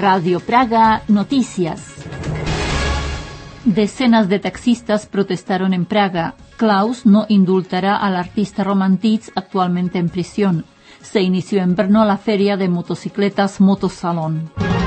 Radio Praga Noticias. Decenas de taxistas protestaron en Praga. Klaus no indultará al artista Roman Tietz, actualmente en prisión. Se inició en Brno la feria de motocicletas Motosalon.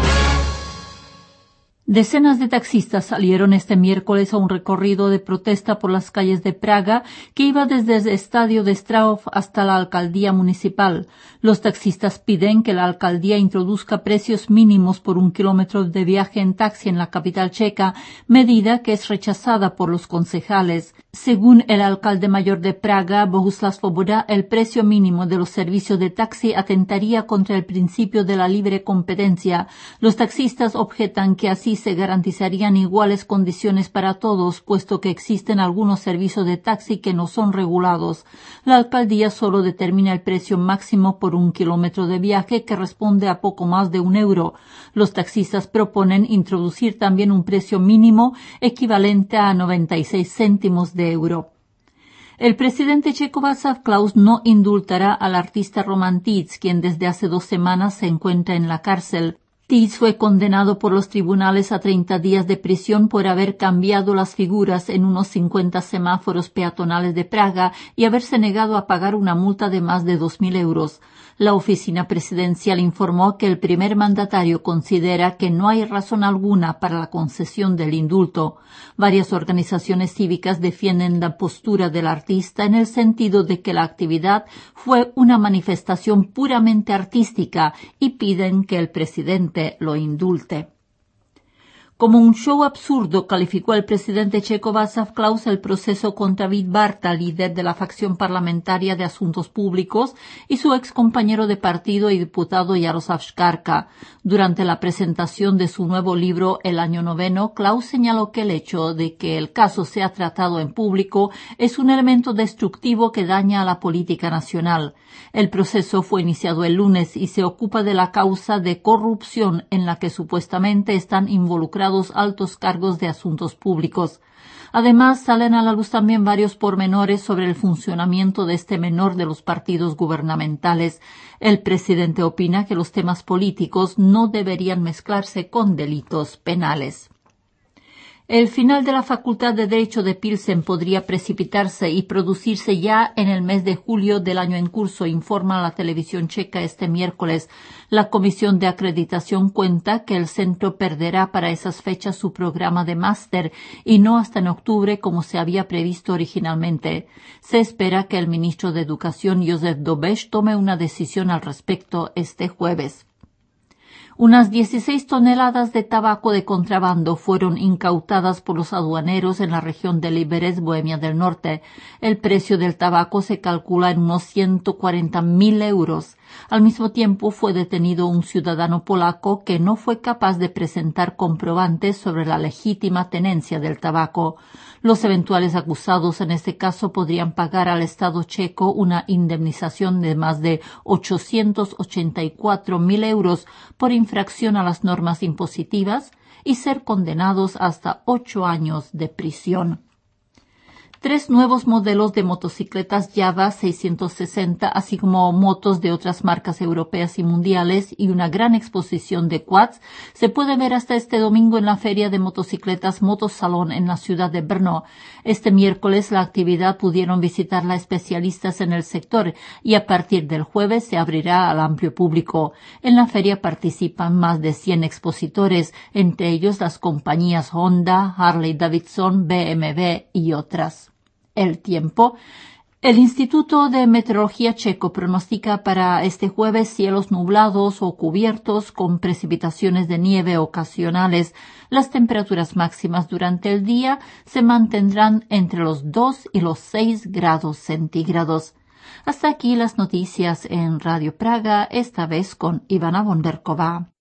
Decenas de taxistas salieron este miércoles a un recorrido de protesta por las calles de Praga que iba desde el estadio de Straov hasta la alcaldía municipal. Los taxistas piden que la alcaldía introduzca precios mínimos por 1 kilómetro de viaje en taxi en la capital checa, medida que es rechazada por los concejales. Según el alcalde mayor de Praga, Bohuslav Svoboda, el precio mínimo de los servicios de taxi atentaría contra el principio de la libre competencia. Los taxistas objetan que así se garantizarían iguales condiciones para todos, puesto que existen algunos servicios de taxi que no son regulados. La alcaldía solo determina el precio máximo por 1 kilómetro de viaje, que responde a poco más de €1. Los taxistas proponen introducir también un precio mínimo equivalente a 96 céntimos de euro. El presidente checo Václav Klaus no indultará al artista Roman Tietz, quien desde hace 2 semanas se encuentra en la cárcel. Tietz fue condenado por los tribunales a 30 días de prisión por haber cambiado las figuras en unos 50 semáforos peatonales de Praga y haberse negado a pagar una multa de más de 2.000 euros. La oficina presidencial informó que el primer mandatario considera que no hay razón alguna para la concesión del indulto. Varias organizaciones cívicas defienden la postura del artista en el sentido de que la actividad fue una manifestación puramente artística y piden que el presidente lo indulte. Como un show absurdo, calificó el presidente checo Václav Klaus el proceso contra Vít Barta, líder de la facción parlamentaria de Asuntos Públicos, y su excompañero de partido y diputado Jaroslav Škarka. Durante la presentación de su nuevo libro El año noveno, Klaus señaló que el hecho de que el caso sea tratado en público es un elemento destructivo que daña a la política nacional. El proceso fue iniciado el lunes y se ocupa de la causa de corrupción en la que supuestamente están involucrados altos cargos de asuntos públicos. Además, salen a la luz también varios pormenores sobre el funcionamiento de este menor de los partidos gubernamentales. El presidente opina que los temas políticos no deberían mezclarse con delitos penales. El final de la Facultad de Derecho de Pilsen podría precipitarse y producirse ya en el mes de julio del año en curso, informa la televisión checa este miércoles. La Comisión de Acreditación cuenta que el centro perderá para esas fechas su programa de máster y no hasta en octubre como se había previsto originalmente. Se espera que el ministro de Educación, Josef Dobeš, tome una decisión al respecto este jueves. Unas 16 toneladas de tabaco de contrabando fueron incautadas por los aduaneros en la región de Liberec, Bohemia del Norte. El precio del tabaco se calcula en unos 140.000 euros. Al mismo tiempo fue detenido un ciudadano polaco que no fue capaz de presentar comprobantes sobre la legítima tenencia del tabaco. Los eventuales acusados en este caso podrían pagar al Estado checo una indemnización de más de 884.000 euros por infracción a las normas impositivas y ser condenados hasta 8 años de prisión. 3 nuevos modelos de motocicletas Java 660, así como motos de otras marcas europeas y mundiales y una gran exposición de quads se puede ver hasta este domingo en la feria de motocicletas Motosalon en la ciudad de Brno. Este miércoles la actividad pudieron visitarla especialistas en el sector y a partir del jueves se abrirá al amplio público. En la feria participan más de 100 expositores, entre ellos las compañías Honda, Harley Davidson, BMW y otras. El tiempo. El Instituto de Meteorología checo pronostica para este jueves cielos nublados o cubiertos con precipitaciones de nieve ocasionales. Las temperaturas máximas durante el día se mantendrán entre los 2 y los 6 grados centígrados. Hasta aquí las noticias en Radio Praga, esta vez con Ivana Bonderkova.